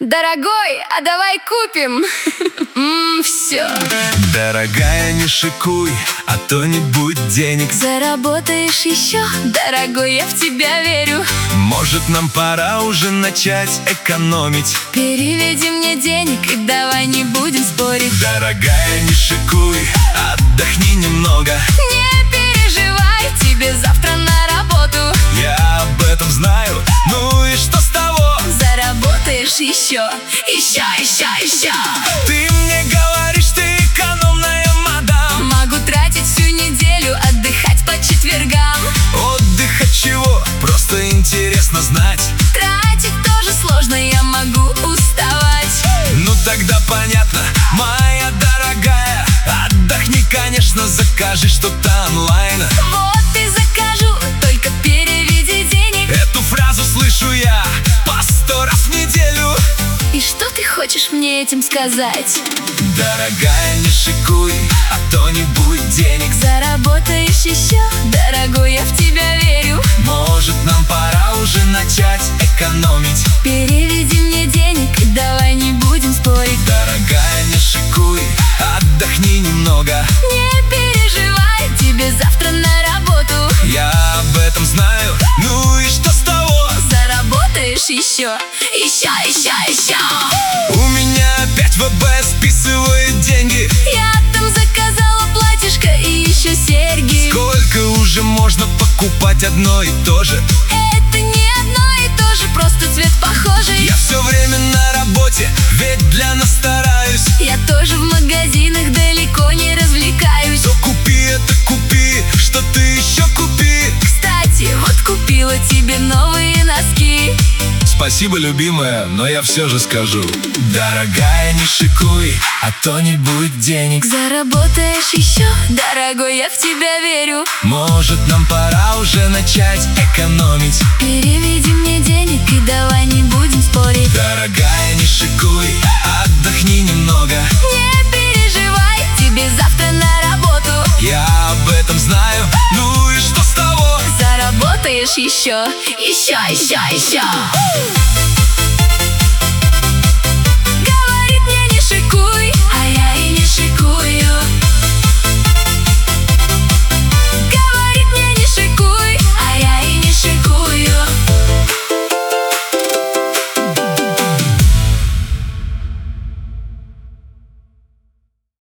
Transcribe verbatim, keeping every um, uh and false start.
Дорогой, а давай купим Ммм, все. Дорогая, не шикуй, а то не будет денег. Заработаешь еще, дорогой, я в тебя верю. Может, нам пора уже начать экономить. Переведи мне денег и давай не будем спорить. Дорогая, не шикуй, отдохни немного. Не переживай, тебе завтра на работу. Я об этом знаю, ну и что с того? Заработаешь еще, еще, еще, еще. Ты мне говоришь, ты экономная мадам. Могу тратить всю неделю, отдыхать по четвергам. Отдых от чего? Просто интересно знать. Тратить тоже сложно, я могу уставать. Ну тогда понятно, моя дорогая. Отдохни, конечно, закажи что-то онлайн. Вот и закажу, только переведи денег. Эту фразу слышу я по сто раз в неделю. И что ты хочешь мне этим сказать? Dорогая, не шикуй, а то не будет денег. Заработаешь еще, дорогой, я в тебя верю. Может, нам пора уже начать экономить. Переведи мне денег и давай не будем спорить. Дорогая, не шикуй, отдохни немного. Не переживай, тебе завтра на работу. Я об этом знаю, ну и что с того? Заработаешь еще, еще, еще, еще. У меня опять ВБ списывает деньги. Я там заказала платьишко и еще серьги. Сколько уже можно покупать одно и то же? Это не одно и то же, просто цвет похожий. Я все время на работе, ведь для нас стараюсь. Я тоже в магазинах далеко не развлекаюсь. То купи это, купи, что ты еще купи. Кстати, вот купила тебе новые носки. Спасибо, любимая, но я все же скажу. Дорогая, не шикуй, а то не будет денег. Заработаешь еще, дорогой, я в тебя верю. Может, нам пора уже начать экономить. Переведи мне денег и давай не будем спорить. Дорогая, не шикуй, отдохни немного. Не переживай, тебе завтра на работу. Я об этом знаю, ну и что с того? Заработаешь еще, еще, еще, еще.